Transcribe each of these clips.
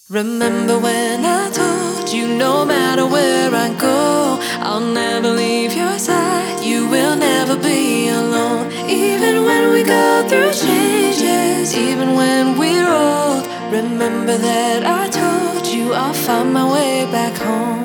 Remember when I told you no matter where I go, I'll never leave your side. You will never be alone. Even when we go through changes, even when we're old, remember that I told you I'll find my way back home.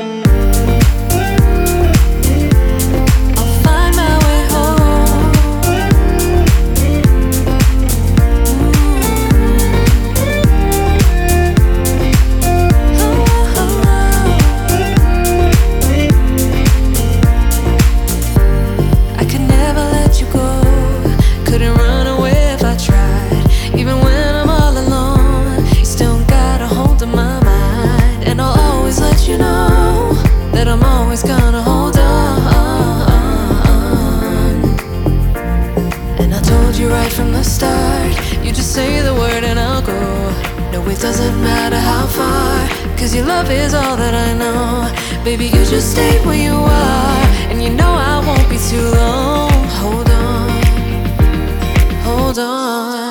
Gonna hold on. And I told you right from the start, you just say the word and I'll go. No, it doesn't matter how far, 'cause your love is all that I know. Baby, you just stay where you are, and you know I won't be too long. Hold on, hold on.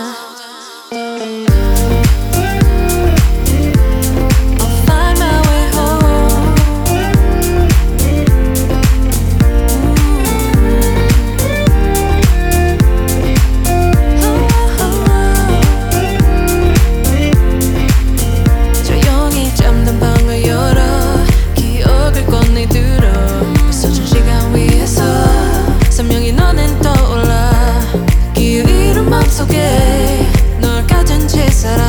널 가진 채사랑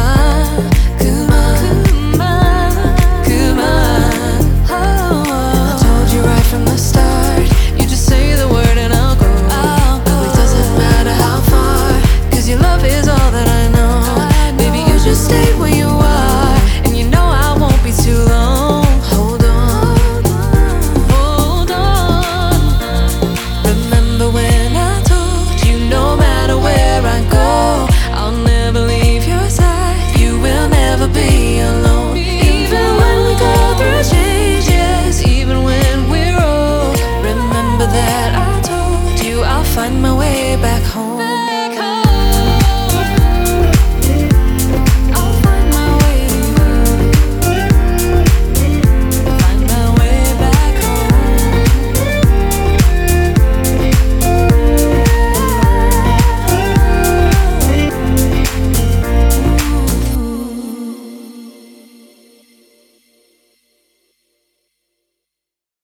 그만 I told you right from the start, you just say the word and I'll go. No, it doesn't matter how far, 'cause your love is all that I know. Baby, you just stay where you are, and you know I won't be too long. Hold on, hold on. Remember when I told you no matter where I go, I'll never leave your side. You will never be alone. Even when we go through changes, even when we're old, remember that I told you I'll find my way back home.